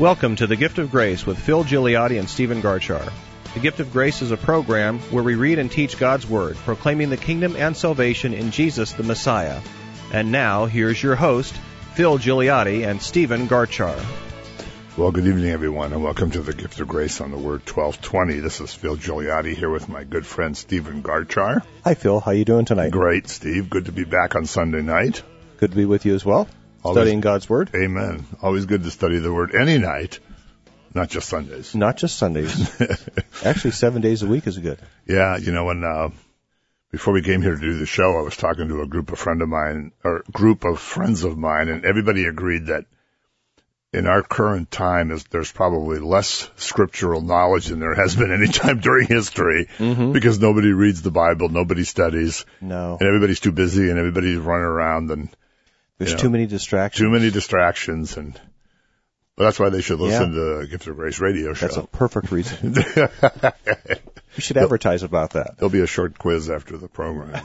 Welcome to The Gift of Grace with Phil Gigliotti and Stephen Garchar. The Gift of Grace is a program where we read and teach God's Word, proclaiming the kingdom and salvation in Jesus the Messiah. And now, here's your host, Phil Gigliotti and Stephen Garchar. Well, good evening, everyone, and welcome to The Gift of Grace on the Word 1220. This is Phil Gigliotti here with my good friend Stephen Garchar. Hi, Phil. How you doing tonight? Great, Steve. Good to be back on Sunday night. Good to be with you as well. Studying God's Word. Amen. Always good to study the Word any night, not just Sundays. Not just Sundays. Actually, 7 days a week is good. Yeah, you know, when before we came here to do the show, I was talking to a group of friends of mine, and everybody agreed that in our current time, there's probably less scriptural knowledge than there has been any time during history, because nobody reads the Bible, nobody studies, and everybody's too busy, and everybody's running around, and there's too many distractions. But that's why they should listen to Gift of Grace radio show. That's a perfect reason. You should advertise about that. There'll be a short quiz after the program.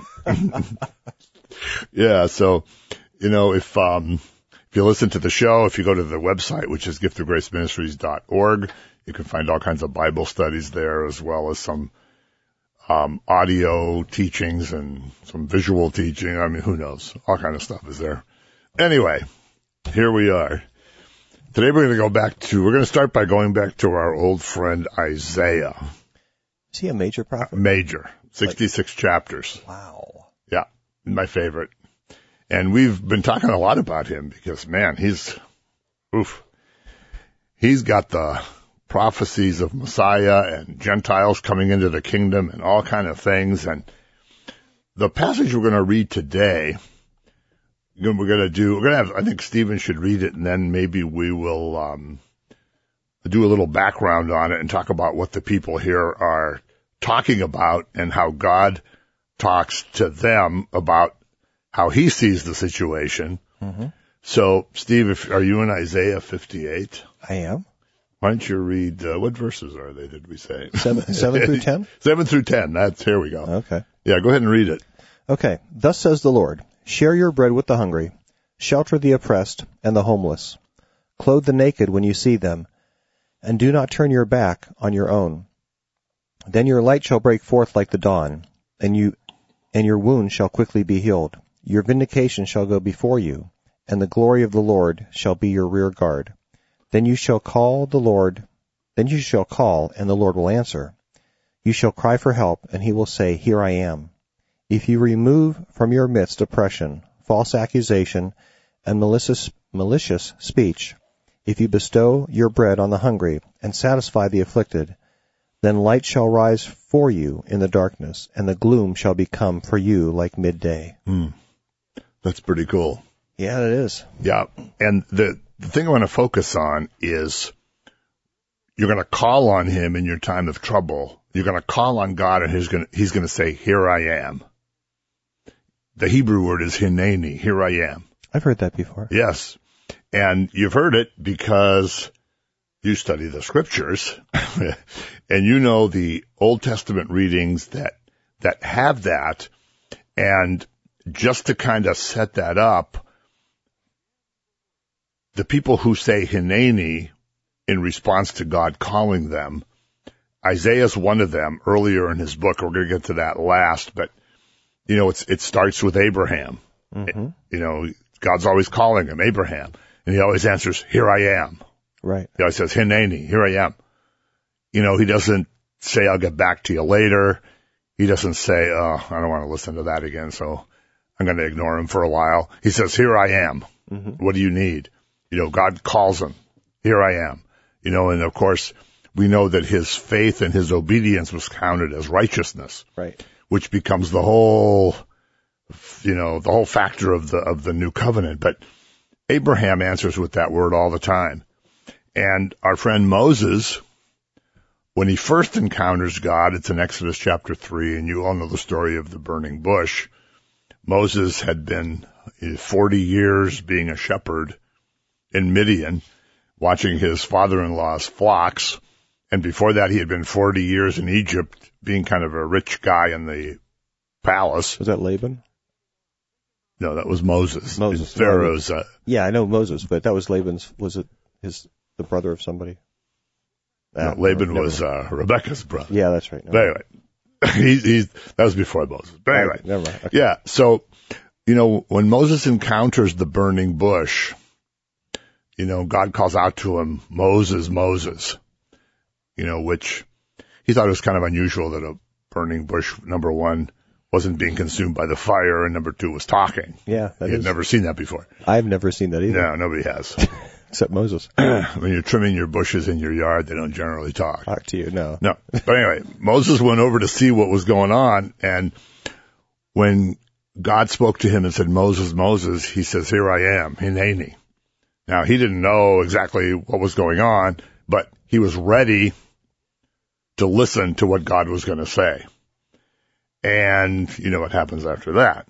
Yeah, so, you know, if you listen to the show, if you go to the website, which is giftofgraceministries.org, you can find all kinds of Bible studies there, as well as some audio teachings and some visual teaching. I mean, who knows? All kind of stuff is there. Anyway, here we are. Today we're going to start by going back to our old friend Isaiah. Is he a major prophet? Major. 66 chapters. Wow. Yeah, my favorite. And we've been talking a lot about him because, man, he's got the prophecies of Messiah and Gentiles coming into the kingdom and all kind of things. And the passage we're going to read today, I think Stephen should read it, and then maybe we will do a little background on it and talk about what the people here are talking about and how God talks to them about how he sees the situation. Mm-hmm. So, Steve, are you in Isaiah 58? I am. Why don't you read, what verses are they, did we say? 7 through 10? 7 through 10, here we go. Okay. Yeah, go ahead and read it. Okay. Thus says the Lord, share your bread with the hungry, shelter the oppressed and the homeless, clothe the naked when you see them, and do not turn your back on your own. Then your light shall break forth like the dawn, and your wound shall quickly be healed. Your vindication shall go before you, and the glory of the Lord shall be your rear guard. Then you shall call, and the Lord will answer. You shall cry for help, and he will say, Here I am. If you remove from your midst oppression, false accusation, and malicious speech, if you bestow your bread on the hungry, and satisfy the afflicted, then light shall rise for you in the darkness, and the gloom shall become for you like midday. That's pretty cool. Yeah, it is. Yeah, and the thing I want to focus on is you're going to call on him in your time of trouble. You're going to call on God, and he's going to say, Here I am. The Hebrew word is hineni, here I am. I've heard that before. Yes, and you've heard it because you study the scriptures, and you know the Old Testament readings that have that, and just to kind of set that up, the people who say hineni in response to God calling them, Isaiah's one of them earlier in his book. We're going to get to that last, but you know, it starts with Abraham. Mm-hmm. You know, God's always calling him, Abraham, and he always answers, Here I am. Right. He always says, hineni, here I am. You know, he doesn't say, I'll get back to you later. He doesn't say, I don't want to listen to that again, so I'm going to ignore him for a while. He says, Here I am. Mm-hmm. What do you need? You know, God calls him. Here I am. You know, and of course, we know that his faith and his obedience was counted as righteousness. Right. Which becomes the whole factor of the new covenant. But Abraham answers with that word all the time. And our friend Moses, when he first encounters God, it's in Exodus chapter 3, and you all know the story of the burning bush. Moses had been 40 years being a shepherd in Midian, watching his father-in-law's flocks. And before that, he had been 40 years in Egypt, being kind of a rich guy in the palace. Was that Laban? No, that was Moses. Moses. Pharaoh's. Yeah, I know Moses, but that was Laban's, was it his the brother of somebody. No, Laban was Rebekah's brother. Yeah, that's right. But anyway, that was before Moses. But anyway, never mind. Okay. Yeah. So, when Moses encounters the burning bush, God calls out to him, Moses, Moses, which he thought it was kind of unusual that a burning bush, number one, wasn't being consumed by the fire, and number two, was talking. Yeah. He had never seen that before. I've never seen that either. No, nobody has. Except Moses. When you're trimming your bushes in your yard, they don't generally talk. Talk to you, no. No. But anyway, Moses went over to see what was going on, and when God spoke to him and said, Moses, Moses, he says, here I am, Hineni. Now, he didn't know exactly what was going on, but he was ready to listen to what God was going to say. And you know what happens after that.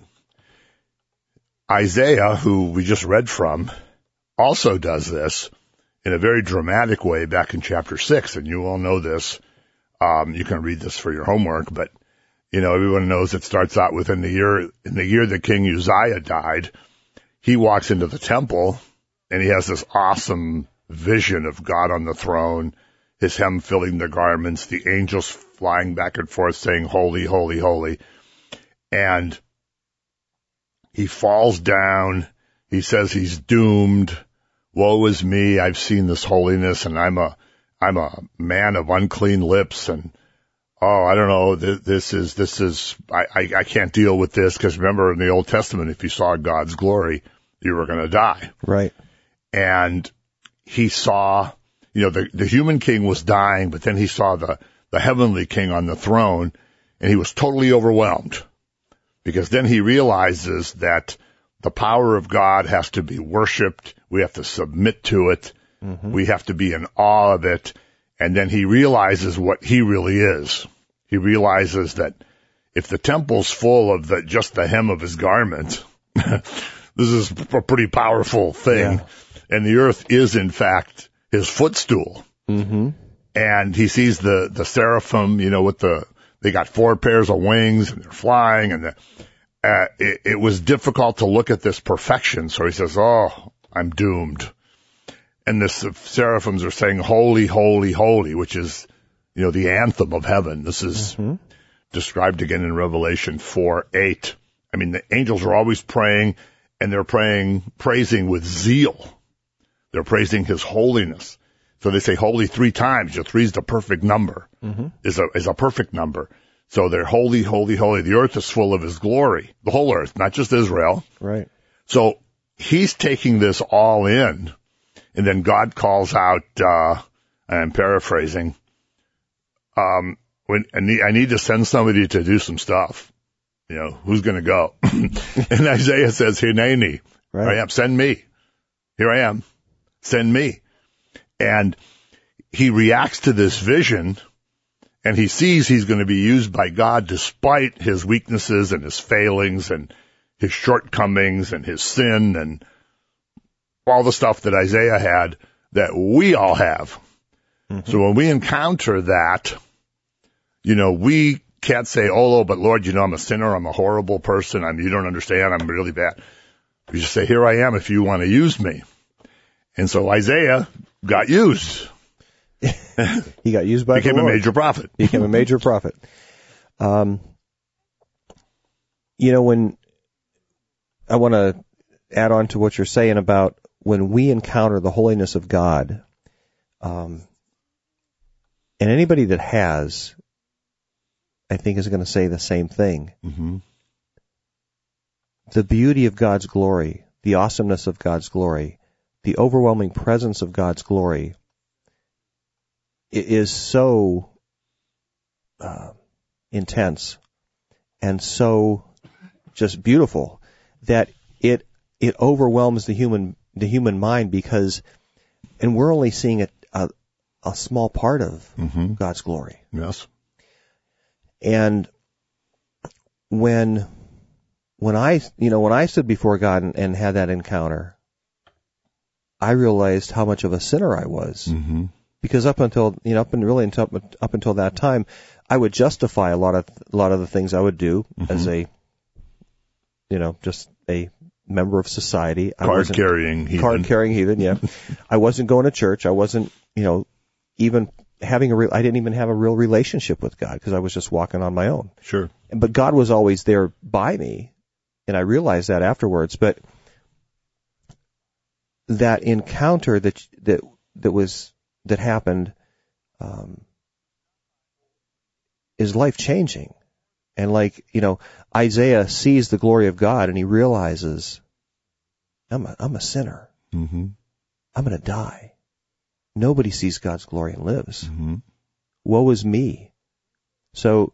Isaiah, who we just read from, also does this in a very dramatic way back in chapter 6, and you all know this. You can read this for your homework, but everyone knows it starts out within the year that King Uzziah died. He walks into the temple, and he has this awesome vision of God on the throne, his hem filling the garments, the angels flying back and forth saying, holy, holy, holy. And he falls down. He says he's doomed. Woe is me. I've seen this holiness, and I'm a man of unclean lips. And, I don't know. This is, I can't deal with this, because remember in the Old Testament, if you saw God's glory, you were going to die. Right. And he saw, the human king was dying, but then he saw the heavenly king on the throne, and he was totally overwhelmed, because then he realizes that the power of God has to be worshipped. We have to submit to it. Mm-hmm. We have to be in awe of it. And then he realizes what he really is. He realizes that if the temple's full of just the hem of his garment, this is a pretty powerful thing. Yeah. And the earth is, in fact, his footstool. Mm-hmm. And he sees the seraphim, they got 4 pairs of wings, and they're flying, and it was difficult to look at this perfection. So he says, I'm doomed. And the seraphims are saying, holy, holy, holy, which is, the anthem of heaven. This is described again in Revelation 4:8. I mean, the angels are always praying, and they're praising with zeal. They're praising his holiness. So they say holy 3 times. 3 is the perfect number, is a perfect number. So they're holy, holy, holy. The earth is full of his glory. The whole earth, not just Israel. Right. So he's taking this all in. And then God calls out, I'm paraphrasing, I need to send somebody to do some stuff. Who's going to go? And Isaiah says, Hineni, right. I am, send me. Here I am. Send me. And he reacts to this vision, and he sees he's going to be used by God despite his weaknesses and his failings and his shortcomings and his sin and all the stuff that Isaiah had that we all have. Mm-hmm. So when we encounter that, we can't say, but Lord, I'm a sinner, I'm a horrible person, you don't understand, I'm really bad. We just say, here I am if you want to use me. And so Isaiah got used. He got used by became the Lord. A major prophet. Became a major prophet. When I want to add on to what you're saying about when we encounter the holiness of God, and anybody that has, I think, is going to say the same thing. Mm-hmm. The beauty of God's glory, the awesomeness of God's glory, the overwhelming presence of God's glory is so intense and so just beautiful that it overwhelms the human mind, because, and we're only seeing a small part of God's glory. Yes. And when I stood before God and had that encounter, I realized how much of a sinner I was. Mm-hmm. Because up until that time, I would justify a lot of the things I would do as a, just a member of society. Card-carrying heathen. Card-carrying heathen, yeah. I wasn't going to church. I wasn't, even having I didn't even have a real relationship with God because I was just walking on my own. Sure. But God was always there by me, and I realized that afterwards. But that encounter that happened is life-changing. And Isaiah sees the glory of God and he realizes, I'm a sinner. Mm-hmm. I'm going to die. Nobody sees God's glory and lives. Mm-hmm. Woe is me. So,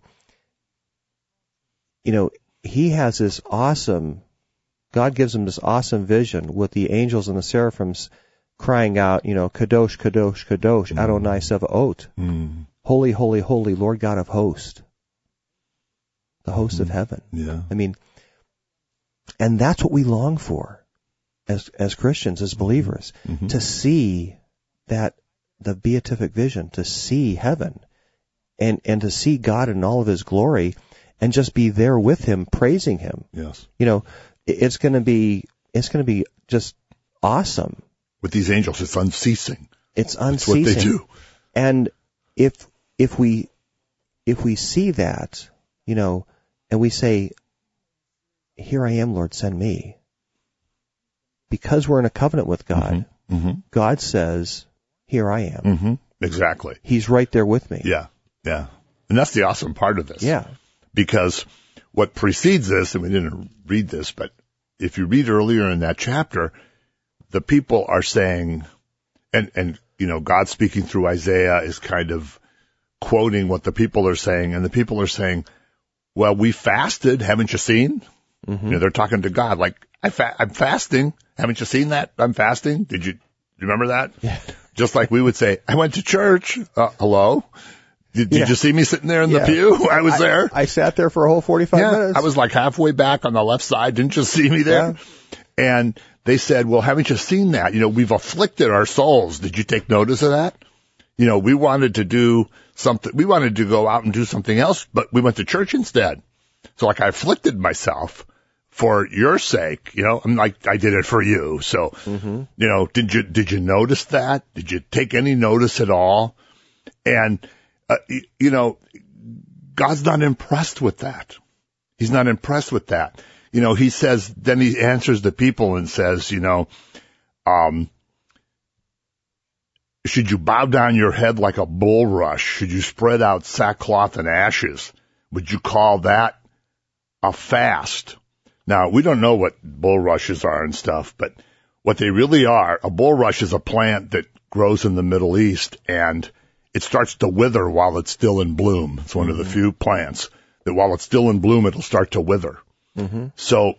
he has this awesome, God gives him this awesome vision with the angels and the seraphims crying out, Kadosh, Kadosh, Kadosh, Adonai Sevaot. Mm-hmm. Holy, holy, holy, Lord God of hosts. The host of heaven. Yeah. And that's what we long for as Christians, as believers, to see that the beatific vision, to see heaven and to see God in all of his glory and just be there with him, praising him. Yes. It's going to be just awesome. With these angels, it's unceasing. It's unceasing. That's what they do. And if we see that, and we say, here I am, Lord, send me. Because we're in a covenant with God, God says, here I am. Mm-hmm. Exactly. He's right there with me. Yeah, yeah. And that's the awesome part of this. Yeah. Because what precedes this, and we didn't read this, but if you read earlier in that chapter, the people are saying, and God speaking through Isaiah is kind of quoting what the people are saying, and the people are saying, well, we fasted, haven't you seen? Mm-hmm. They're talking to God like, I'm fasting. Haven't you seen that? I'm fasting. Do you remember that? Yeah. Just like we would say, I went to church. Hello? Did you see me sitting there in the pew? I was there. I sat there for a whole 45 minutes. I was like halfway back on the left side. Didn't you see me there? Yeah. And they said, well, haven't you seen that? We've afflicted our souls. Did you take notice of that? We wanted to do something. We wanted to go out and do something else, but we went to church instead. So I afflicted myself for your sake, I'm like, I did it for you. So, did you notice that? Did you take any notice at all? And, God's not impressed with that. He's not impressed with that. He says, then he answers the people and says, should you bow down your head like a bulrush? Should you spread out sackcloth and ashes? Would you call that a fast? Now, we don't know what bulrushes are and stuff, but what they really are, a bulrush is a plant that grows in the Middle East, and it starts to wither while it's still in bloom. It's one of the few plants that while it's still in bloom, it'll start to wither. Mm-hmm. So,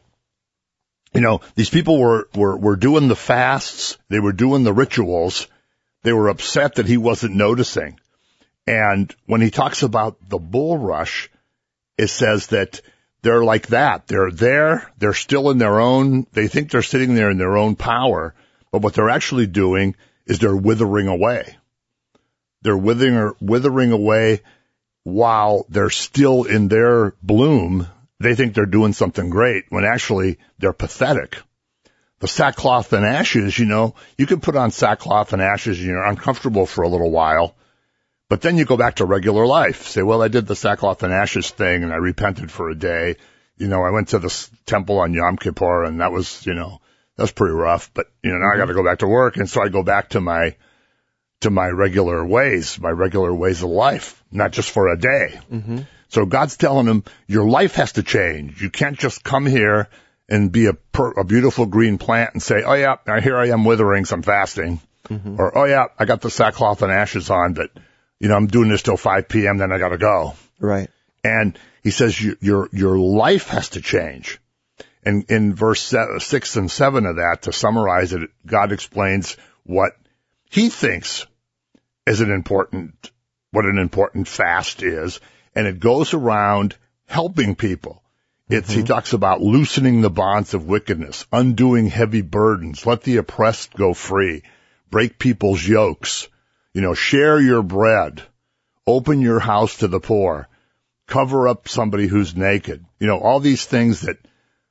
these people were doing the fasts. They were doing the rituals. They were upset that he wasn't noticing. And when he talks about the bulrush, it says that they're like that. They're there. They're still in their own. They think they're sitting there in their own power. But what they're actually doing is they're withering away. They're withering away while they're still in their bloom. They think they're doing something great when actually they're pathetic. The sackcloth and ashes, you can put on sackcloth and ashes and you're uncomfortable for a little while. But then you go back to regular life. Say, well, I did the sackcloth and ashes thing and I repented for a day. I went to the temple on Yom Kippur and that was pretty rough. But, now I got to go back to work. And so I go back to my regular ways of life, not just for a day. Mm-hmm. So God's telling him your life has to change. You can't just come here and be a beautiful green plant and say, oh yeah, here I am withering, so I'm fasting. Mm-hmm. Or, oh yeah, I got the sackcloth and ashes on, but I'm doing this till 5 p.m., then I gotta go. Right. And he says your life has to change. And in verse 6 and 7 of that, to summarize it, God explains what he thinks is what an important fast is. And it goes around helping people. He talks about loosening the bonds of wickedness, undoing heavy burdens, let the oppressed go free, break people's yokes, share your bread, open your house to the poor, cover up somebody who's naked. All these things that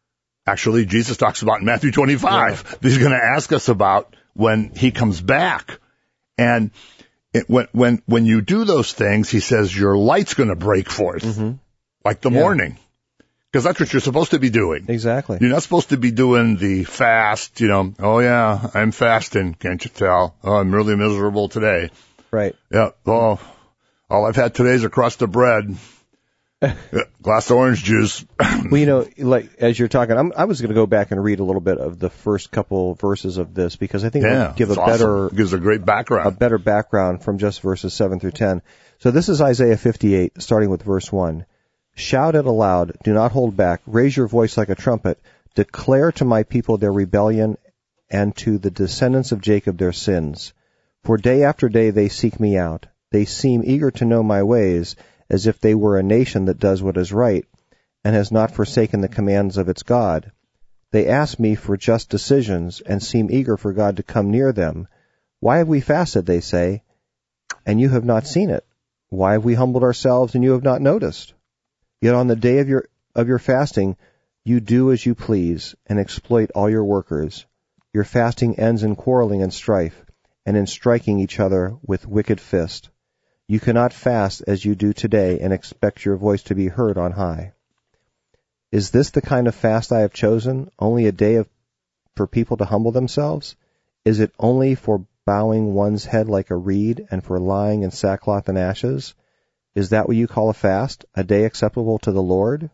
actually Jesus talks about in Matthew 25. He's going to ask us about when he comes back. And when you do those things, he says your light's going to break forth, like the morning. Because that's what you're supposed to be doing. Exactly. You're not supposed to be doing the fast, oh yeah, I'm fasting, can't you tell? Oh, I'm really miserable today. Right. Yeah, all I've had today is a crust of bread, glass of orange juice. Well, like as you're talking, I was going to go back and read a little bit of the first couple verses of this because I think it'll give gives a great background. A better background from just verses 7 through 10. So this is Isaiah 58, starting with verse 1. Shout it aloud, do not hold back, raise your voice like a trumpet, declare to my people their rebellion and to the descendants of Jacob their sins. For day after day they seek me out. They seem eager to know my ways, as if they were a nation that does what is right, and has not forsaken the commands of its God. They ask me for just decisions, and seem eager for God to come near them. Why have we fasted, they say, and you have not seen it? Why have we humbled ourselves, and you have not noticed? Yet on the day of your fasting, you do as you please, and exploit all your workers. Your fasting ends in quarreling and strife, and in striking each other with wicked fist. You cannot fast as you do today and expect your voice to be heard on high. Is this the kind of fast I have chosen, only a day for people to humble themselves? Is it only for bowing one's head like a reed and for lying in sackcloth and ashes? Is that what you call a fast, a day acceptable to the Lord?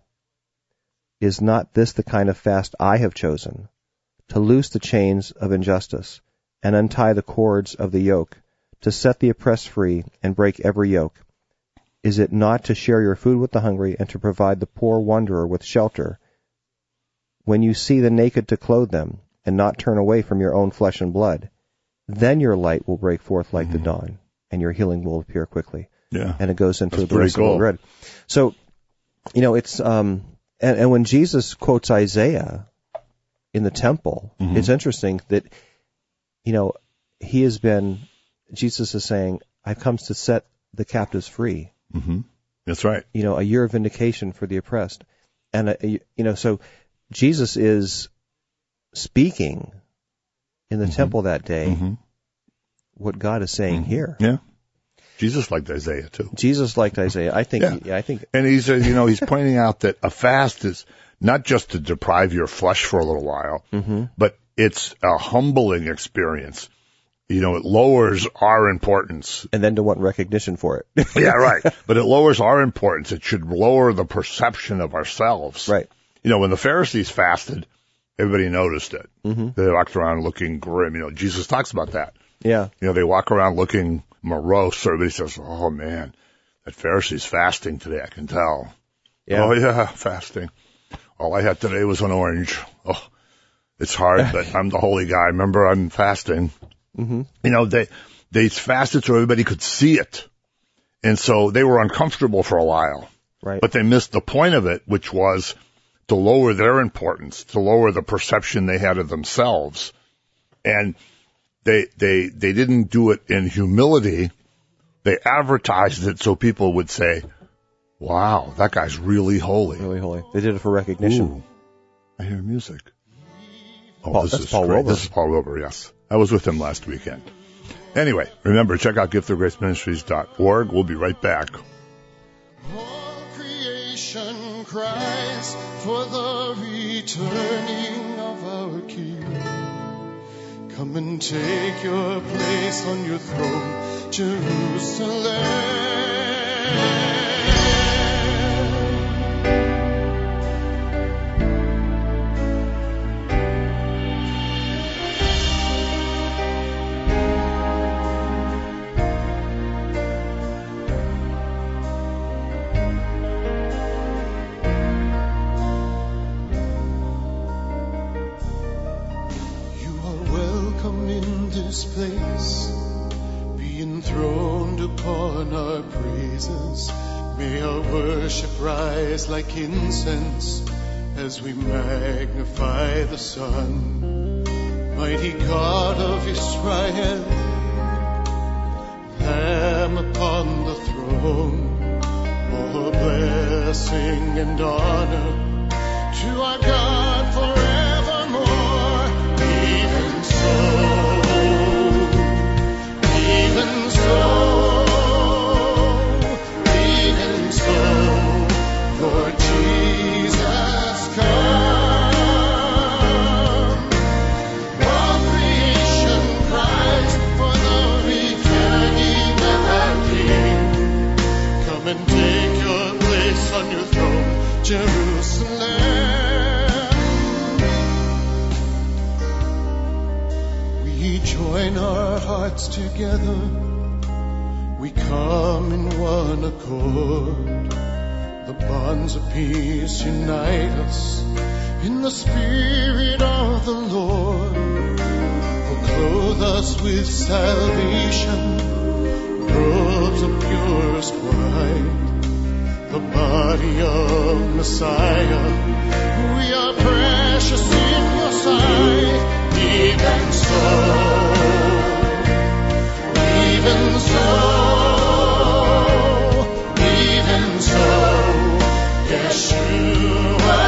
Is not this the kind of fast I have chosen, to loose the chains of injustice and untie the cords of the yoke, to set the oppressed free and break every yoke? Is it not to share your food with the hungry and to provide the poor wanderer with shelter? When you see the naked, to clothe them and not turn away from your own flesh and blood, then your light will break forth like the dawn and your healing will appear quickly. Yeah. And it goes into the rest of what we read. So, it's, and when Jesus quotes Isaiah in the temple, it's interesting that, Jesus is saying, I've come to set the captives free. That's right. A year of vindication for the oppressed. And, so Jesus is speaking in the temple that day what God is saying here. Yeah. Jesus liked Isaiah too. Jesus liked Isaiah. I think. And he's pointing out that a fast is not just to deprive your flesh for a little while, but it's a humbling experience. It lowers our importance. And then to want recognition for it. Yeah, right. But it lowers our importance. It should lower the perception of ourselves. Right. When the Pharisees fasted, everybody noticed it. They walked around looking grim. Jesus talks about that. Yeah. They walk around looking morose. Everybody says, oh man, that Pharisee's fasting today, I can tell. Yeah. Oh yeah, fasting. All I had today was an orange. Oh, it's hard, but I'm the holy guy. Remember, I'm fasting. They fasted so everybody could see it. And so they were uncomfortable for a while. Right. But they missed the point of it, which was to lower their importance, to lower the perception they had of themselves. And they didn't do it in humility. They advertised it so people would say, wow, that guy's really holy. Really holy. They did it for recognition. Ooh, I hear music. That's Paul Wilbur. This is Paul Wilbur, yes. I was with him last weekend. Anyway, remember, check out giftofgraceministries.org. We'll be right back. All creation cries for the returning of our King. Come and take your place on your throne, Jerusalem. Place, be enthroned upon our praises. May our worship rise like incense as we magnify the Son. Mighty God of Israel, Lamb upon the throne, all blessing and honor to our God forevermore. Even so, Lord Jesus, come. All creation cries for the returning of our King. Come and take your place on your throne, Jerusalem. We join our hearts together. We come in one accord. The bonds of peace unite us in the Spirit of the Lord. Will clothe us with salvation, robes of purest white, the body of Messiah. We are precious in your sight. Even so, Yeshua,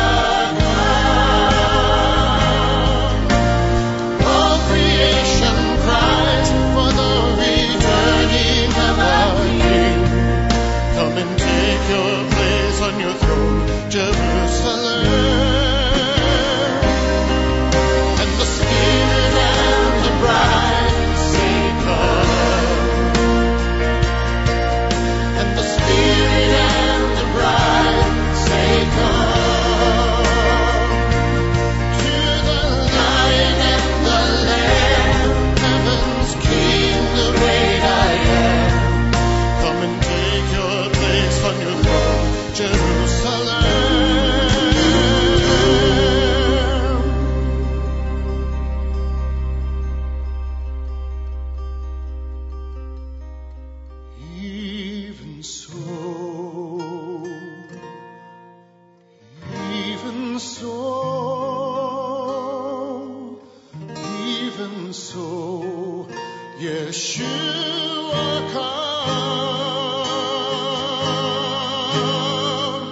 come. All creation cries for the returning of our King. Come and take your place on your throne, Jerusalem. And the Spirit and the bride say, come. And the Spirit and the bride say, come. To the Lion and the Lamb, heaven's King, the great I am. Come and take your place on your throne, Jerusalem. Even so, Yeshua, come.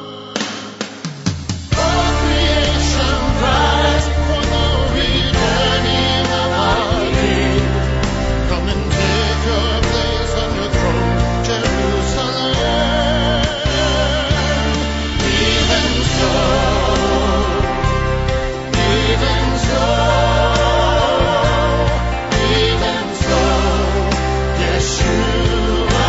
All creation cries for the returning of our King. Come and take your place on your throne, Jerusalem. Even so, Yeshua,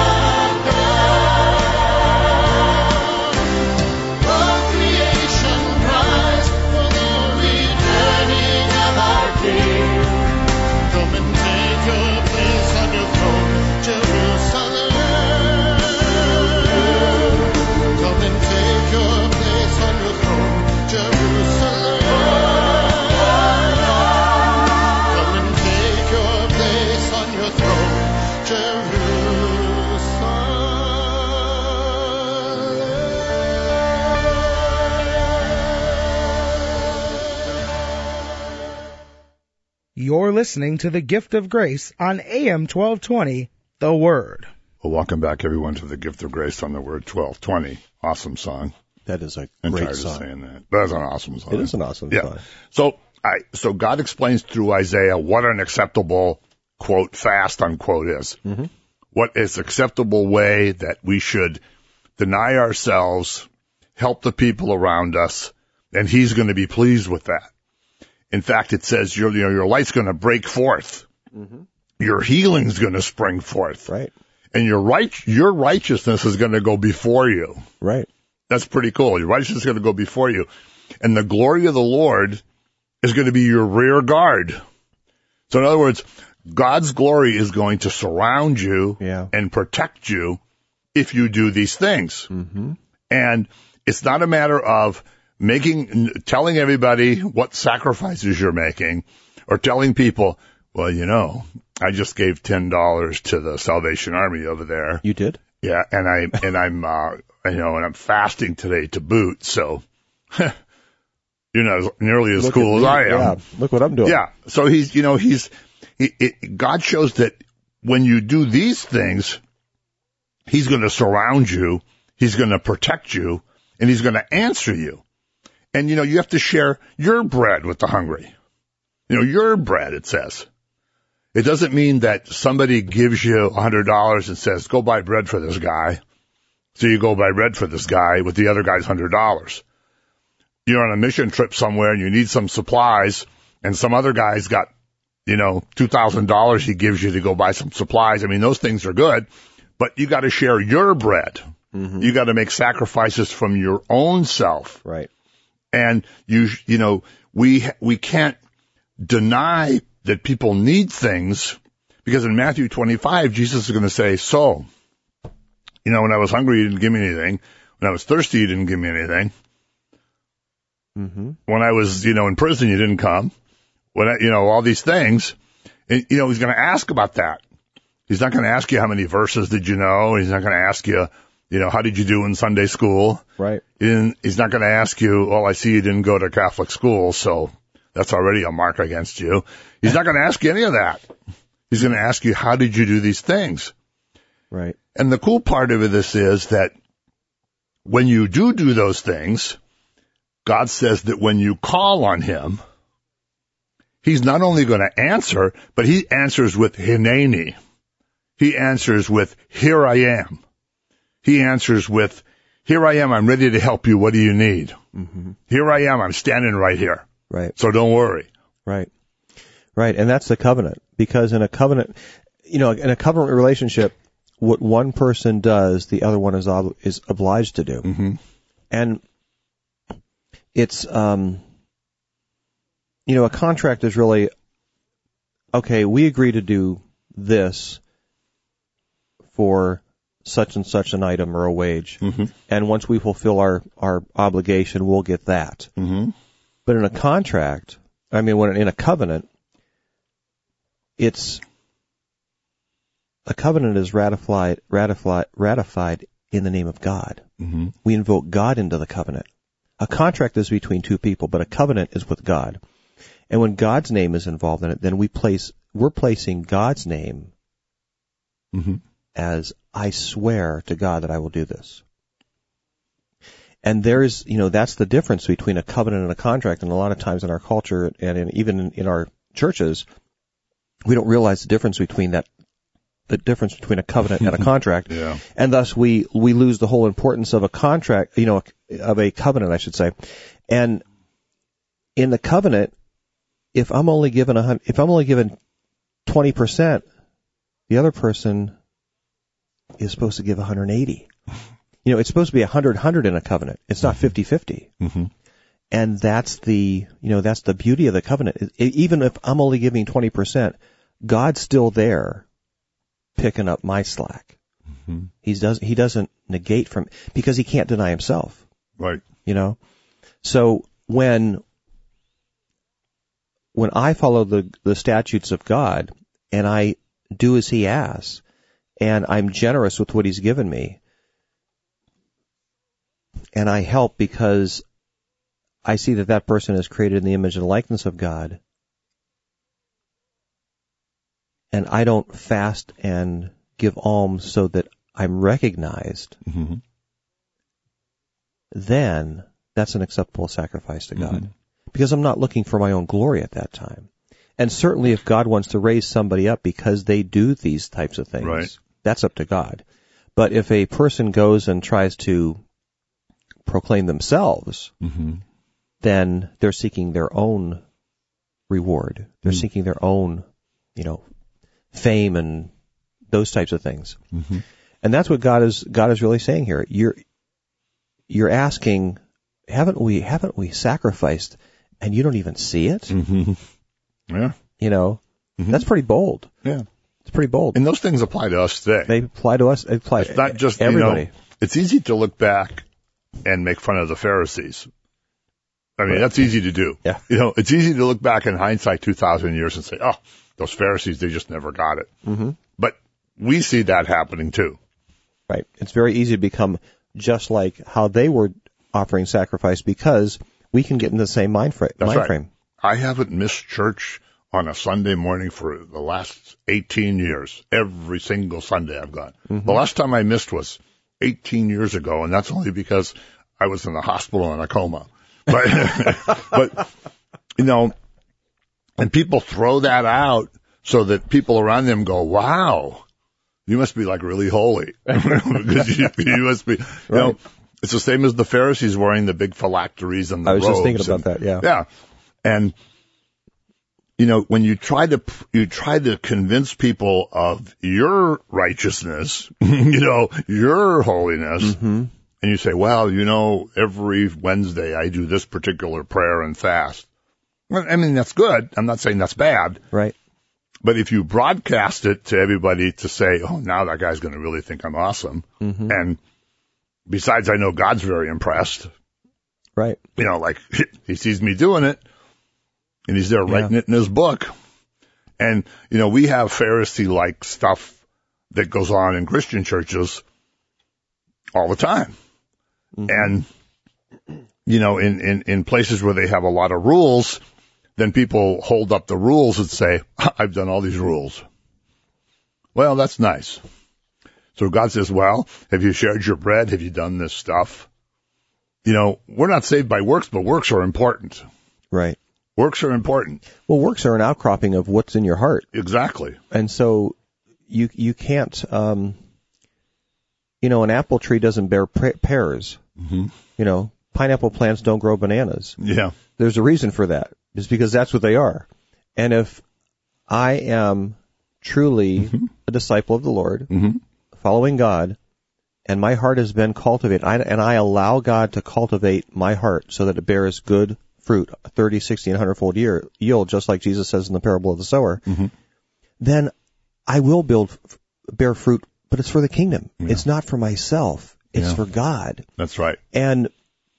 come. All creation cries for the returning of our King. Come and take your place on your throne, Jerusalem. Come and take your place on your throne, Jerusalem. Come and take your place on your throne, You're listening to The Gift of Grace on AM 1220, The Word. Well, welcome back, everyone, to the Gift of Grace on the Word 1220. Awesome song. That is a I'm great tired song. of saying that. That's an awesome song. It is an awesome song. So God explains through Isaiah what an acceptable, quote, fast, unquote, is. Mm-hmm. What is acceptable way that we should deny ourselves, help the people around us, and he's going to be pleased with that. In fact, it says your light's going to break forth. Mm-hmm. Your healing's going to spring forth. Right. And your righteousness is going to go before you. Right. That's pretty cool. Your righteousness is going to go before you. And the glory of the Lord is going to be your rear guard. So in other words, God's glory is going to surround you and protect you if you do these things. Mm-hmm. And it's not a matter of telling everybody what sacrifices you're making or telling people, well, I just gave $10 to the Salvation Army over there. You did? Yeah. And I'm fasting today to boot. So you're not nearly as cool as I am. Yeah. Look what I'm doing. Yeah. So God shows that when you do these things, he's going to surround you. He's going to protect you and he's going to answer you. And, you have to share your bread with the hungry. Your bread, it says. It doesn't mean that somebody gives you $100 and says, go buy bread for this guy. So you go buy bread for this guy with the other guy's $100. You're on a mission trip somewhere and you need some supplies and some other guy's got, $2,000 he gives you to go buy some supplies. I mean, those things are good, but you got to share your bread. Mm-hmm. You got to make sacrifices from your own self. Right. And we can't deny that people need things, because in Matthew 25, Jesus is going to say, so, when I was hungry, you didn't give me anything. When I was thirsty, you didn't give me anything. Mm-hmm. When I was, in prison, you didn't come. When all these things, and, he's going to ask about that. He's not going to ask you how many verses did you know. He's not going to ask you, how did you do in Sunday school? Right. He's not going to ask you, well, I see you didn't go to Catholic school, so that's already a mark against you. He's not going to ask you any of that. He's going to ask you, how did you do these things? Right. And the cool part of this is that when you do those things, God says that when you call on him, he's not only going to answer, but he answers with Hineni. He answers with, here I am. He answers with, here I am, I'm ready to help you, what do you need? Mm-hmm. Here I am, I'm standing right here. Right. So don't worry. Right. Right. And that's the covenant. Because in a covenant, in a covenant relationship, what one person does, the other one is obliged to do. Mm-hmm. And it's, a contract is really, okay, we agree to do this for such and such an item or a wage. Mm-hmm. And once we fulfill our obligation, we'll get that. Mm-hmm. But in a contract, when in a covenant, a covenant is ratified in the name of God. Mm-hmm. We invoke God into the covenant. A contract is between two people, but a covenant is with God. And when God's name is involved in it, then we're placing God's name mm-hmm. as, I swear to God that I will do this. And there's, that's the difference between a covenant and a contract. And a lot of times in our culture and even in our churches, we don't realize the difference between a covenant and a contract. Yeah. And thus we lose the whole importance of a contract, of a covenant, I should say. And in the covenant, if I'm only given 20%, the other person is supposed to give 180. It's supposed to be 100-100 in a covenant. It's not 50-50. Mm-hmm. And that's the beauty of the covenant. Even if I'm only giving 20%, God's still there picking up my slack. Mm-hmm. He doesn't negate because he can't deny himself. Right. So when I follow the statutes of God and I do as he asks and I'm generous with what he's given me, and I help because I see that person is created in the image and likeness of God, and I don't fast and give alms so that I'm recognized, mm-hmm. then that's an acceptable sacrifice to God. Mm-hmm. Because I'm not looking for my own glory at that time. And certainly if God wants to raise somebody up because they do these types of things, right. That's up to God. But if a person goes and tries to proclaim themselves, mm-hmm. then they're seeking their own reward. They're mm-hmm. seeking their own, fame and those types of things. Mm-hmm. And that's what God is really saying here. You're asking, haven't we sacrificed and you don't even see it? Mm-hmm. Yeah. Mm-hmm. That's pretty bold. Yeah. It's pretty bold. And those things apply to us today. They apply to us. They apply it's not just everybody. It's easy to look back and make fun of the Pharisees. That's easy to do. Yeah. It's easy to look back in hindsight 2,000 years and say, oh, those Pharisees, they just never got it. Mm-hmm. But we see that happening too. Right. It's very easy to become just like how they were offering sacrifice because we can get in the same mind frame. I haven't missed church on a Sunday morning for the last 18 years. Every single Sunday I've gone. Mm-hmm. The last time I missed was 18 years ago, and that's only because I was in the hospital in a coma. But, you know, and people throw that out so that people around them go, wow, you must be like really holy. Because you must be, you know, it's the same as the Pharisees wearing the big phylacteries and the robes. I was just thinking about that, yeah. Yeah. And, you know, when you try to convince people of your righteousness, you know, your holiness, and you say, well, you know, every Wednesday I do this particular prayer and fast. Well, I mean, that's good. I'm not saying that's bad. Right. But if you broadcast it to everybody to say, oh, now that guy's going to really think I'm awesome. And besides, I know God's very impressed. Right. You know, like he sees me doing it. And he's there writing it in his book. And, you know, we have Pharisee-like stuff that goes on in Christian churches all the time. And, you know, in places where they have a lot of rules, then people hold up the rules and say, I've done all these rules. Well, that's nice. So God says, well, have you shared your bread? Have you done this stuff? You know, we're not saved by works, but works are important. Right. Works are important. Well, works are an outcropping of what's in your heart. Exactly. And so you can't, you know, an apple tree doesn't bear pears. You know, pineapple plants don't grow bananas. Yeah. There's a reason for that. It's because that's what they are. And if I am truly a disciple of the Lord, following God, and my heart has been cultivated, and I allow God to cultivate my heart so that it bears good fruit, 30, 60, and 100-fold yield, just like Jesus says in the parable of the sower, then I will bear fruit, but it's for the kingdom. Yeah. It's not for myself. It's for God. That's right. And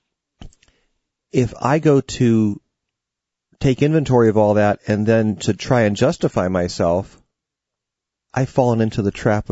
if I go to take inventory of all that and then to try and justify myself, I've fallen into a trap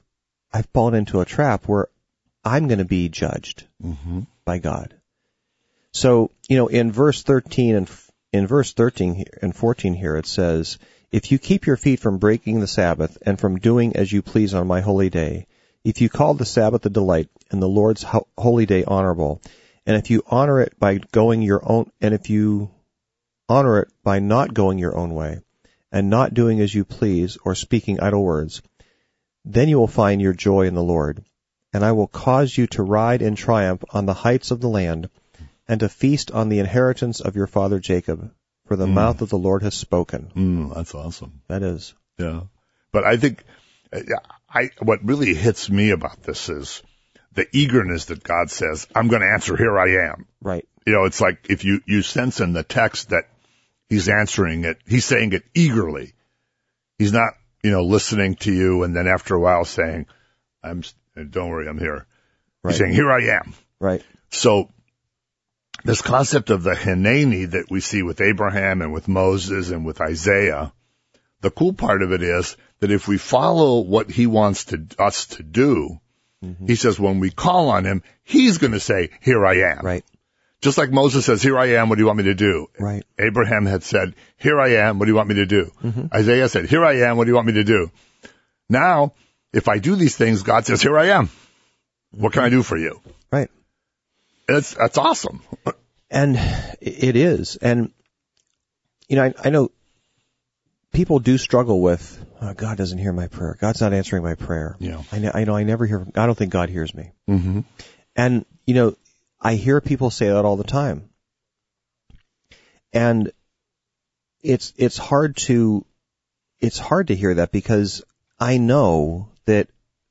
where I'm going to be judged by God. So, you know, in verse 13 and 14 here, it says, if you keep your feet from breaking the Sabbath and from doing as you please on my holy day, if you call the Sabbath a delight and the Lord's holy day honorable, and if you honor it by going your own, and if you honor it by not going your own way and not doing as you please or speaking idle words, then you will find your joy in the Lord, and I will cause you to ride in triumph on the heights of the land, and to feast on the inheritance of your father Jacob, for the mouth of the Lord has spoken. That's awesome. That is. Yeah. But I think what really hits me about this is the eagerness that God says, I'm going to answer, here I am. Right. You know, it's like if you sense in the text that he's answering it, he's saying it eagerly. He's not, you know, listening to you and then after a while saying, don't worry, I'm here. Right. He's saying, here I am. Right. So this concept of the Hineni that we see with Abraham and with Moses and with Isaiah, the cool part of it is that if we follow what he wants us to do, he says when we call on him, he's going to say, here I am. Right. Just like Moses says, here I am, what do you want me to do? Right. Abraham had said, here I am, what do you want me to do? Isaiah said, here I am, what do you want me to do? Now, if I do these things, God says, here I am. What can I do for you? Right. That's awesome. And it is. And, you know, I know people do struggle with, oh, God doesn't hear my prayer. God's not answering my prayer. Yeah. I know I never hear, I don't think God hears me. And, you know, I hear people say that all the time. And it's hard to hear that because I know that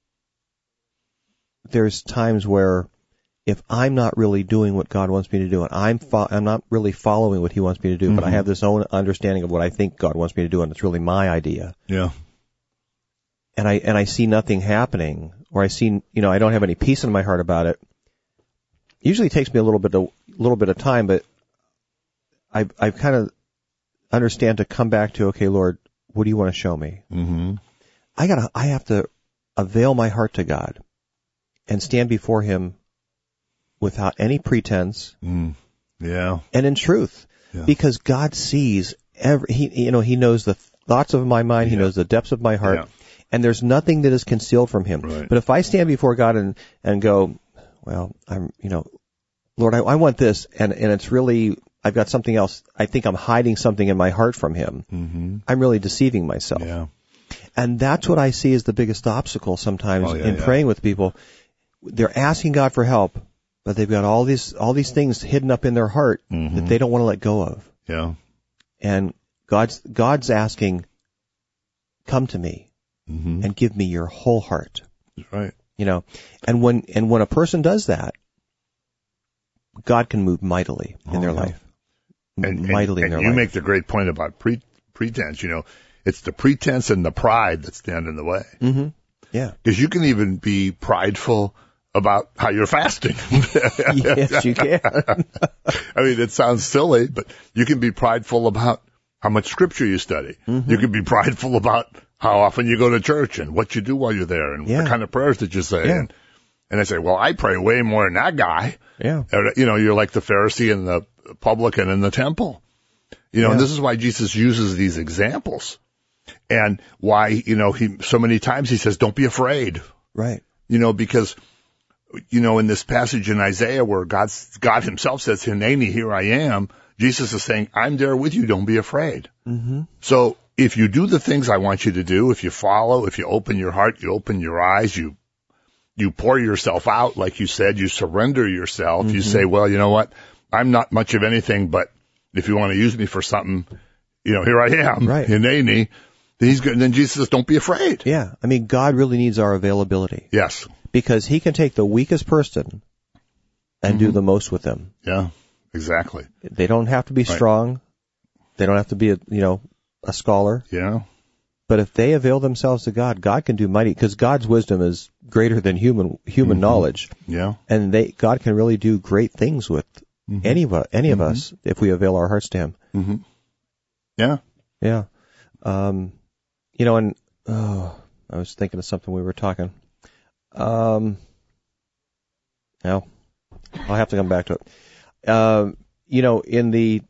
there's times where if I'm not really doing what God wants me to do, and I'm not really following what He wants me to do, but I have this own understanding of what I think God wants me to do, and it's really my idea. Yeah. And I see nothing happening, or I see, you know, I don't have any peace in my heart about it. Usually it takes me a little bit of time, but I kind of understand to come back to, okay, Lord, what do you want to show me? I have to avail my heart to God and stand before Him without any pretense. Yeah. And in truth. Yeah. Because God sees He knows the thoughts of my mind. He knows the depths of my heart. Yeah. And there's nothing that is concealed from Him. Right. But if I stand before God and go, well, Lord, I want this, and it's really, I've got something else. I think I'm hiding something in my heart from him. Mm-hmm. I'm really deceiving myself. Yeah. And that's what I see as the biggest obstacle sometimes in praying with people. They're asking God for help, but they've got all these things hidden up in their heart that they don't want to let go of. Yeah. And God's asking, come to me and give me your whole heart. That's right. You know, and when a person does that, God can move mightily in their life. Mightily in their life. You make the great point about pretense. You know, it's the pretense and the pride that stand in the way. Mm-hmm. Yeah. Because you can even be prideful about how you're fasting. Yes, you can. I mean, it sounds silly, but you can be prideful about how much scripture you study. You can be prideful about how often you go to church and what you do while you're there and the kind of prayers that you say. Yeah. And I say, well, I pray way more than that guy. Yeah. You know, you're like the Pharisee and the publican in the temple. You know, and this is why Jesus uses these examples. And why, you know, so many times he says, don't be afraid. Right. You know, because, you know, in this passage in Isaiah where God himself says, Hineni, here I am, Jesus is saying, I'm there with you, don't be afraid. Mm-hmm. So if you do the things I want you to do, if you follow, if you open your heart, you open your eyes, you pour yourself out, like you said, you surrender yourself, you say, well, you know what, I'm not much of anything, but if you want to use me for something, you know, here I am, right. Hineni. Then Jesus says, don't be afraid. Yeah. I mean, God really needs our availability. Yes. Because he can take the weakest person and do the most with them. Yeah, exactly. They don't have to be strong. They don't have to be a scholar. Yeah. But if they avail themselves to God, God can do mighty, because God's wisdom is greater than human knowledge. Yeah. And God can really do great things with any of us if we avail our hearts to him. Mm-hmm. Yeah. Yeah. You know, and I was thinking of something we were talking. No, I'll have to come back to it. You know, in the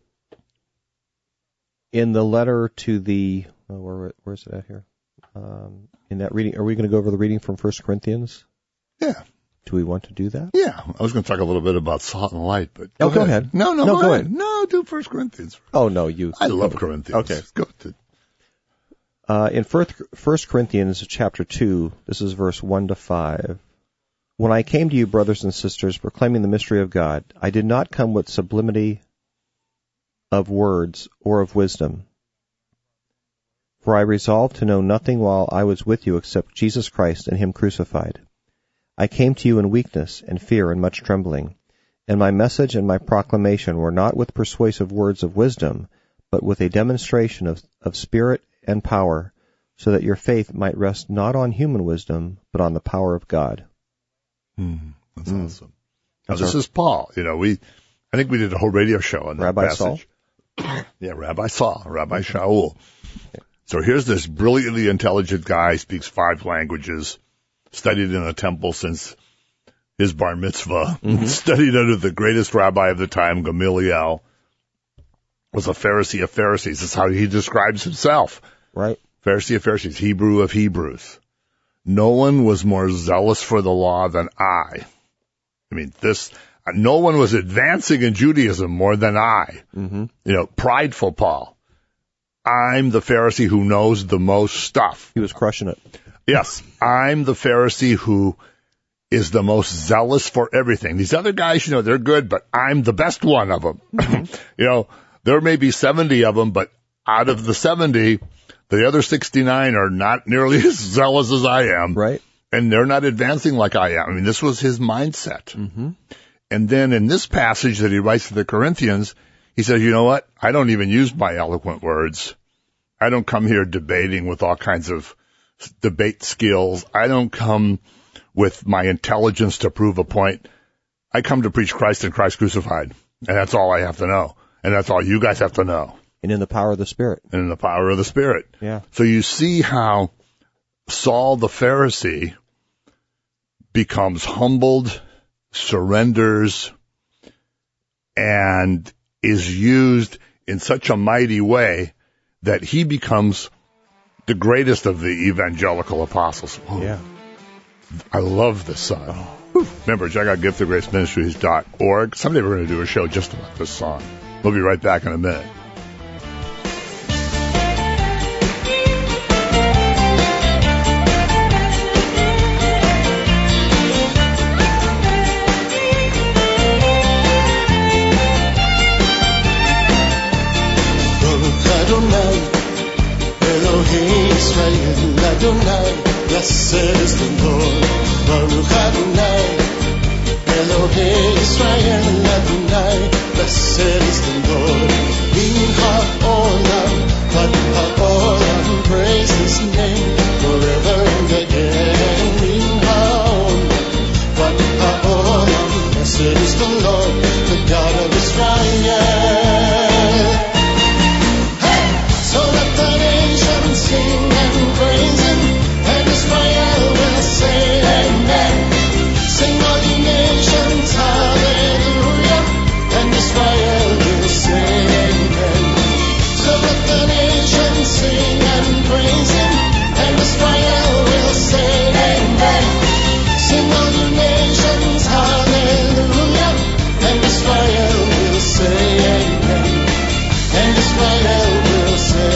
letter to the where's it at here? In that reading, are we going to go over the reading from 1 Corinthians? Yeah. Do we want to do that? Yeah. I was going to talk a little bit about salt and light, but go ahead. No, go ahead. No, do 1 Corinthians. Oh no, you. I love Corinthians. Okay. Go to. In 1 Corinthians chapter 2, this is verse 1 to 5. When I came to you, brothers and sisters, proclaiming the mystery of God, I did not come with sublimity of words or of wisdom. For I resolved to know nothing while I was with you except Jesus Christ and him crucified. I came to you in weakness and fear and much trembling. And my message and my proclamation were not with persuasive words of wisdom, but with a demonstration of spirit and power, so that your faith might rest not on human wisdom, but on the power of God. That's awesome. Now, this is Paul. You know, I think we did a whole radio show on that Rabbi passage. Saul? Yeah, Rabbi Saul, Rabbi Shaul. So here's this brilliantly intelligent guy, speaks 5 languages, studied in a temple since his bar mitzvah, studied under the greatest rabbi of the time, Gamaliel, was a Pharisee of Pharisees. That's how he describes himself. Right. Pharisee of Pharisees, Hebrew of Hebrews. No one was more zealous for the law than I. I mean, no one was advancing in Judaism more than I. You know, prideful Paul. I'm the Pharisee who knows the most stuff. He was crushing it. Yes, I'm the Pharisee who is the most zealous for everything. These other guys, you know, they're good, but I'm the best one of them. You know, there may be 70 of them, but out of the 70, the other 69 are not nearly as zealous as I am. Right. And they're not advancing like I am. I mean, this was his mindset. And then in this passage that he writes to the Corinthians, he says, you know what? I don't even use my eloquent words. I don't come here debating with all kinds of debate skills. I don't come with my intelligence to prove a point. I come to preach Christ and Christ crucified. And that's all I have to know. And that's all you guys have to know. And in the power of the Spirit. And in the power of the Spirit. Yeah. So you see how Saul the Pharisee becomes humbled, surrenders, and is used in such a mighty way that he becomes the greatest of the evangelical apostles. Whoa. Yeah. I love this son. Remember, check out giftofgraceministries.org. Someday we're going to do a show just about this song. We'll be right back in a minute. Blessed is the Lord, Baruch Adonai, Elohei Israel Adonai. Blessed is the Lord, Min ha'olam, Vad ha'olam, praise His name forever and again. Min ha'olam, Vad ha'olam, blessed is the Lord, the God of Israel. Hey, so let the nations sing and praise Him. And Israel will say amen. Sing all ye nations, hallelujah. And Israel will say amen. So let the nations sing and praise Him. And Israel will say amen. Sing all ye nations, hallelujah. And Israel will say amen. And Israel will say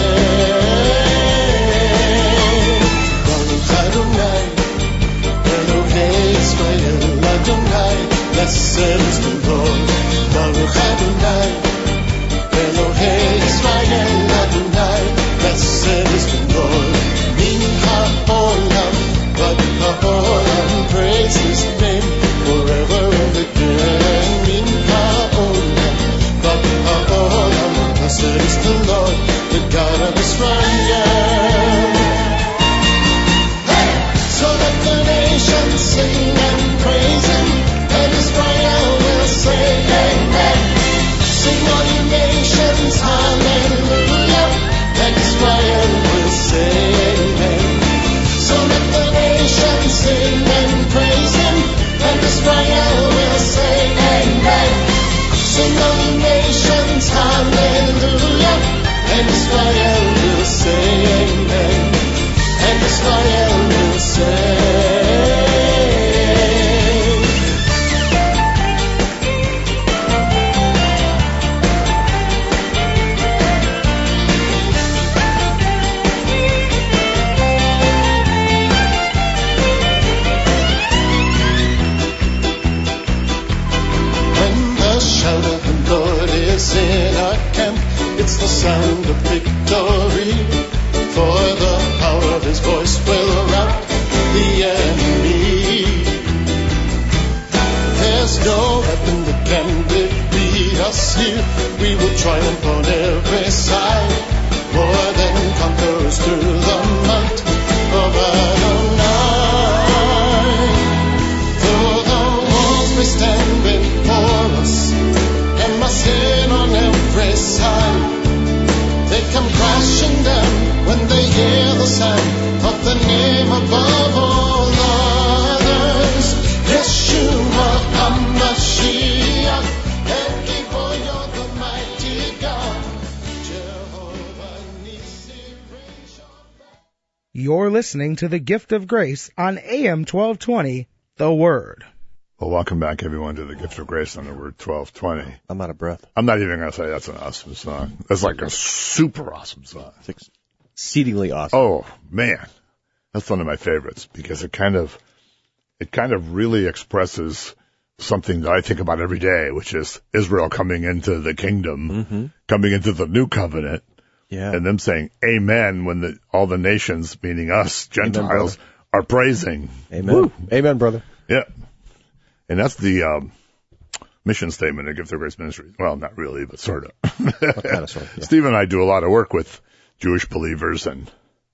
blessed is the Lord, Baruch Adonai, Elohei Israel Adonai. Blessed is the Lord, Min ha'olam, Vad ha'olam, praise His name forever and again. Min ha'olam, Vad ha'olam, blessed is the Lord, the God of Israel. Hey! So let the nations sing and praise Him. And Israel will say amen. Sing all you nations, hallelujah. And Israel will say amen. So let the nations sing and praise Him. And Israel will say amen. Sing all you nations, hallelujah. And Israel will say amen. And Israel will say in our camp, it's the sound of victory, for the power of His voice will rout the enemy. There's no weapon that can defeat us here. We will triumph on every side, more than conquerors through the might of Adonai. Though the walls may stand before us, and must hit on every side, they come crashing down when they hear the sound of the name above all others. Yeshua HaMashiach, El Gibor, you're the mighty God. Jehovah Nissi, raise your banner. You're listening to the Gift of Grace on AM 1220, The Word. Well, welcome back, everyone, to the Gift of Grace on the Word 1220. I'm out of breath. I'm not even going to say that's an awesome song. That's like a super awesome song. It's exceedingly awesome. Oh, man. That's one of my favorites because it kind of really expresses something that I think about every day, which is Israel coming into the kingdom, coming into the new covenant, and them saying amen when all the nations, meaning us, Gentiles, are praising. Amen. Woo. Amen, brother. Yeah. And that's the mission statement of Gift of Grace Ministries. Well, not really, but sort of. Kind of, sort of, yeah. Steve and I do a lot of work with Jewish believers and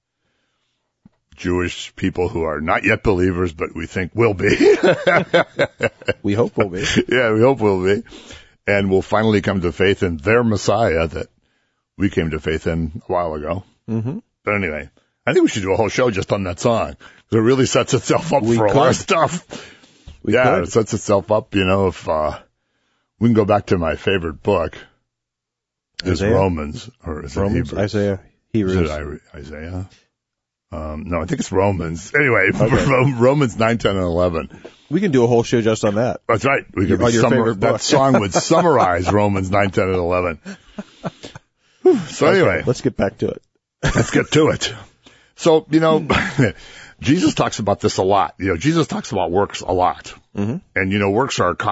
Jewish people who are not yet believers, but we think will be. We hope will be. Yeah, we hope will be. And will finally come to faith in their Messiah that we came to faith in a while ago. Mm-hmm. But anyway, I think we should do a whole show just on that song. It really sets itself up for a lot of stuff. It sets itself up, if we can go back to my favorite book, is Romans, or is Romans, it Hebrews? Isaiah, Hebrews. Is it Isaiah? No, I think it's Romans. Anyway, Romans 9, 10, and 11. We can do a whole show just on that. That's right. We could On your favorite book. that song would summarize Romans 9, 10, and 11. So anyway, Okay, let's get back to it. let's get to it. So, Jesus talks about this a lot. Jesus talks about works a lot. Mm-hmm. And, works are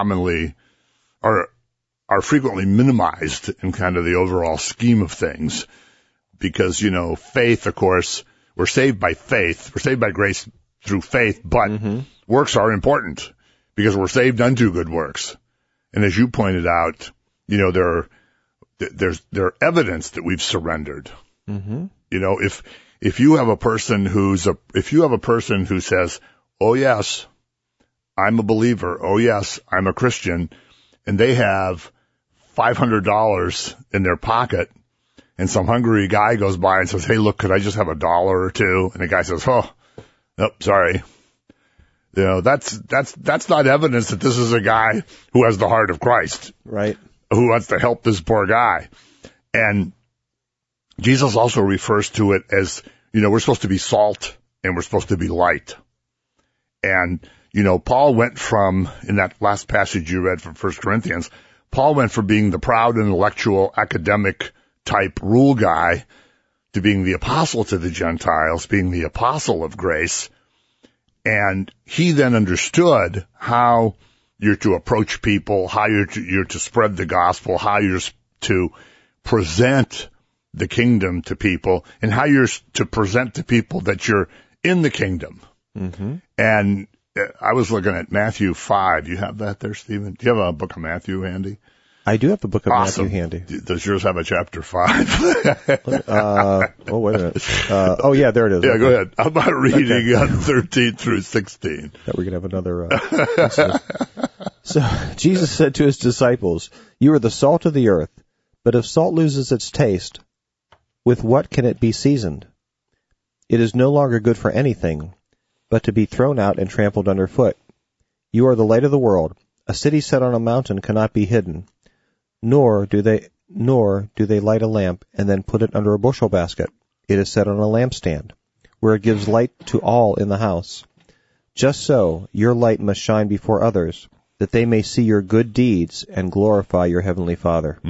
frequently minimized in kind of the overall scheme of things because, faith, of course, we're saved by faith. We're saved by grace through faith, but works are important because we're saved unto good works. And as you pointed out, there are evidence that we've surrendered. Mm-hmm. If you have a person who says, "Oh yes, I'm a believer. Oh yes, I'm a Christian," and they have $500 in their pocket, and some hungry guy goes by and says, "Hey, look, could I just have $1 or $2?" And the guy says, "Oh, nope, sorry." That's not evidence that this is a guy who has the heart of Christ, Right. who wants to help this poor guy. And Jesus also refers to it as, we're supposed to be salt and we're supposed to be light. And, Paul went from, in that last passage you read from 1 Corinthians, Paul went from being the proud intellectual academic type rule guy to being the apostle to the Gentiles, being the apostle of grace. And he then understood how you're to approach people, how you're to spread the gospel, how you're to present the kingdom to people, and how you're to present to people that you're in the kingdom. Mm-hmm. And I was looking at Matthew 5. You have that there, Stephen? Do you have a book of Matthew handy? I do have the book of Awesome. Matthew handy. Does yours have a chapter 5? Wait a minute. Oh, yeah, there it is. Yeah, Okay. go ahead. How about reading 13 through 16? That we're going to have another incident. So Jesus said to his disciples, "You are the salt of the earth, but if salt loses its taste, with what can it be seasoned? It is no longer good for anything, but to be thrown out and trampled underfoot. You are the light of the world. A city set on a mountain cannot be hidden, nor do they light a lamp and then put it under a bushel basket. It is set on a lampstand, where it gives light to all in the house. Just so, your light must shine before others, that they may see your good deeds and glorify your heavenly Father."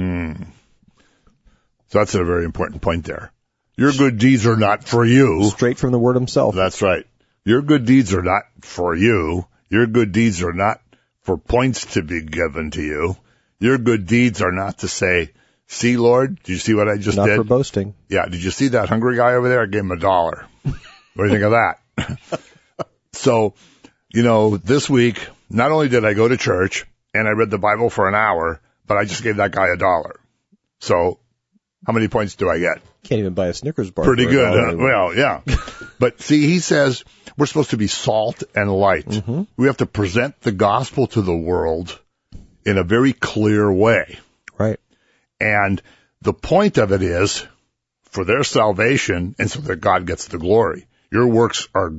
So that's a very important point there. Your good deeds are not for you. Straight from the Word himself. That's right. Your good deeds are not for you. Your good deeds are not for points to be given to you. Your good deeds are not to say, "See, Lord, did you see what I just Not did?" for boasting. Yeah, did you see that hungry guy over there? I gave him $1. What do you think of that? So, this week, not only did I go to church and I read the Bible for an hour, but I just gave that guy $1. So, how many points do I get? Can't even buy a Snickers bar. Pretty for good. $1 anymore. Well, yeah. But see, he says we're supposed to be salt and light. Mm-hmm. We have to present the gospel to the world in a very clear way. Right. And the point of it is for their salvation and so that God gets the glory. Your works are,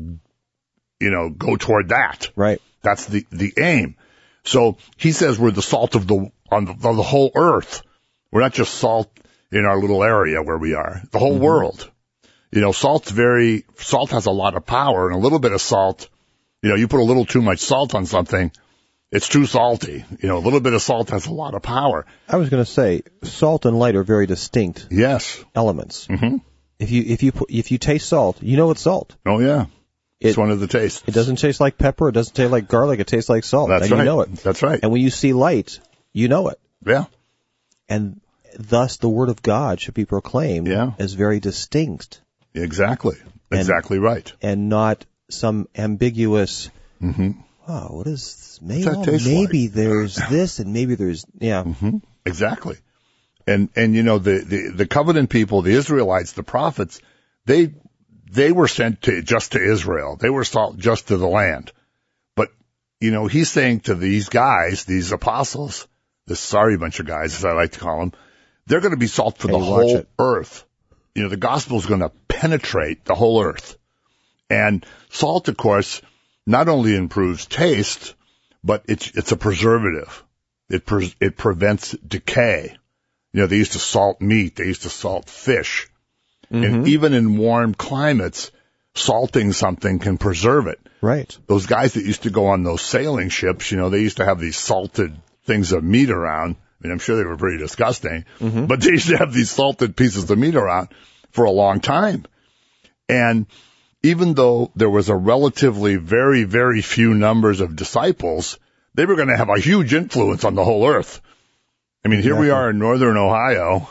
go toward that. Right. That's the aim. So he says we're the salt of the whole earth. We're not just salt in our little area where we are, the whole world. Salt has a lot of power, and a little bit of salt, you put a little too much salt on something, it's too salty. A little bit of salt has a lot of power. I was going to say, salt and light are very distinct elements. Mm-hmm. If you taste salt, you know it's salt. Oh yeah. It's one of the tastes. It doesn't taste like pepper, it doesn't taste like garlic, it tastes like salt. That's and right. You know it. That's right. And when you see light, you know it. Yeah. And thus the word of God should be proclaimed as very distinct. Exactly. Exactly right. And not some ambiguous, what is this? Maybe there's this and maybe there's, Exactly. And the covenant people, the Israelites, the prophets, they were sent just to Israel. They were sent just to the land. But, he's saying to these guys, these apostles, this sorry bunch of guys, as I like to call them, they're going to be salt for the whole earth. The gospel is going to penetrate the whole earth. And salt, of course, not only improves taste, but it's a preservative. It prevents decay. They used to salt meat. They used to salt fish. Mm-hmm. And even in warm climates, salting something can preserve it. Right. Those guys that used to go on those sailing ships, they used to have these salted things of meat around. I mean, I'm sure they were pretty disgusting, but they used to have these salted pieces of meat around for a long time. And even though there was a relatively very, very few numbers of disciples, they were going to have a huge influence on the whole earth. I mean, here we are in northern Ohio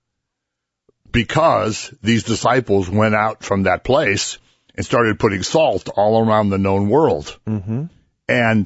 because these disciples went out from that place and started putting salt all around the known world. Mm-hmm. And,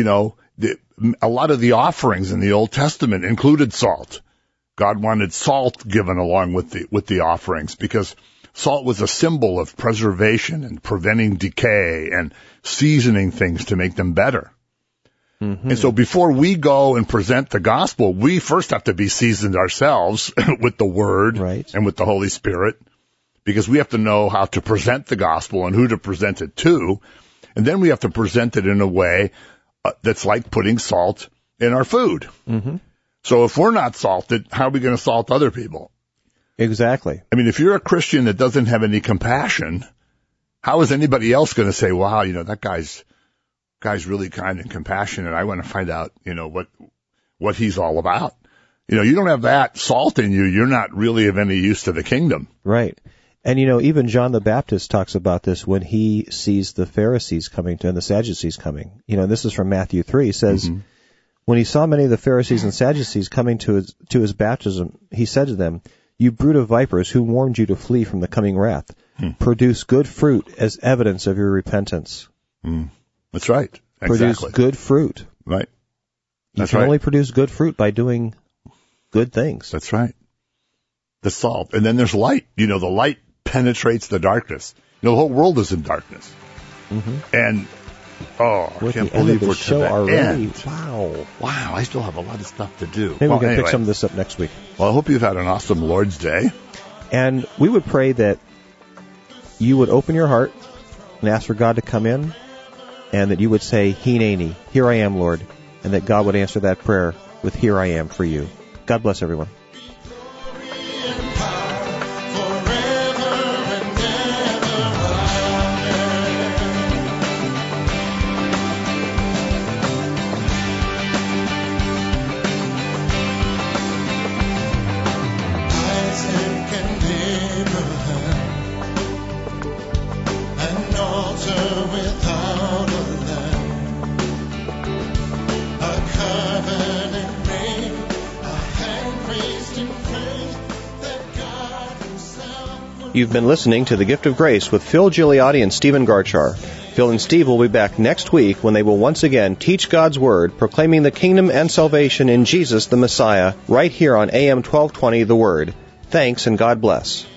a lot of the offerings in the Old Testament included salt. God wanted salt given along with the offerings because salt was a symbol of preservation and preventing decay and seasoning things to make them better. Mm-hmm. And so before we go and present the gospel, we first have to be seasoned ourselves with the Word and with the Holy Spirit, because we have to know how to present the gospel and who to present it to. And then we have to present it in a way that's like putting salt in our food. Mm-hmm. So if we're not salted, how are we going to salt other people? Exactly. I mean, if you're a Christian that doesn't have any compassion, how is anybody else going to say, wow, that guy's really kind and compassionate. I want to find out, what he's all about. You don't have that salt in you. You're not really of any use to the kingdom. Right. And, even John the Baptist talks about this when he sees the Pharisees coming and the Sadducees coming. This is from Matthew 3. He says, when he saw many of the Pharisees and Sadducees coming to his baptism, he said to them, "You brood of vipers, who warned you to flee from the coming wrath? Produce good fruit as evidence of your repentance." That's right. Exactly. Produce good fruit. Right. You can only produce good fruit by doing good things. That's right. The salt. And then there's light. The light penetrates the darkness. The whole world is in darkness. Mm-hmm. And, I can't believe we're to the end. Wow, I still have a lot of stuff to do. Maybe we can pick some of this up next week. Well, I hope you've had an awesome Lord's Day. And we would pray that you would open your heart and ask for God to come in, and that you would say, "Hineni, here I am, Lord," and that God would answer that prayer with "Here I am" for you. God bless everyone. You've been listening to The Gift of Grace with Phil Gigliotti and Stephen Garchar. Phil and Steve will be back next week when they will once again teach God's Word, proclaiming the kingdom and salvation in Jesus the Messiah, right here on AM 1220 The Word. Thanks and God bless.